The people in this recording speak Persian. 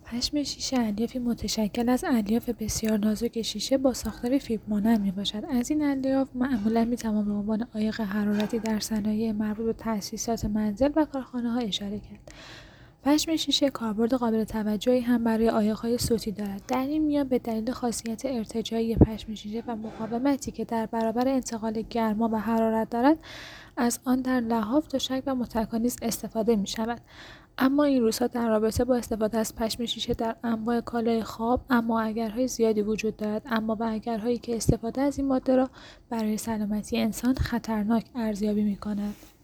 پشم شیشه الیافی متشکل از الیاف بسیار نازک شیشه با ساختاری فیبر مانند میباشد. از این الیاف معمولا میتوان به عنوان عایق حرارتی در صنایع مربوط به تأسیسات منزل و کارخانه‌ها اشاره کرد. پشم شیشه کاربرد قابل توجهی هم برای عایق‌های صوتی دارد. در این میان به دلیل خاصیت ارتجاعی پشم شیشه و مقاومتی که در برابر انتقال گرما و حرارت دارد، از آن در لحاف، تشک و متکا نیز استفاده می‌شود. اما این روزها در رابطه با استفاده از پشم شیشه در انواع کالای خواب اگرهای زیادی وجود دارد، اما اگرهایی که استفاده از این ماده را برای سلامتی انسان خطرناک ارزیابی می‌کنند.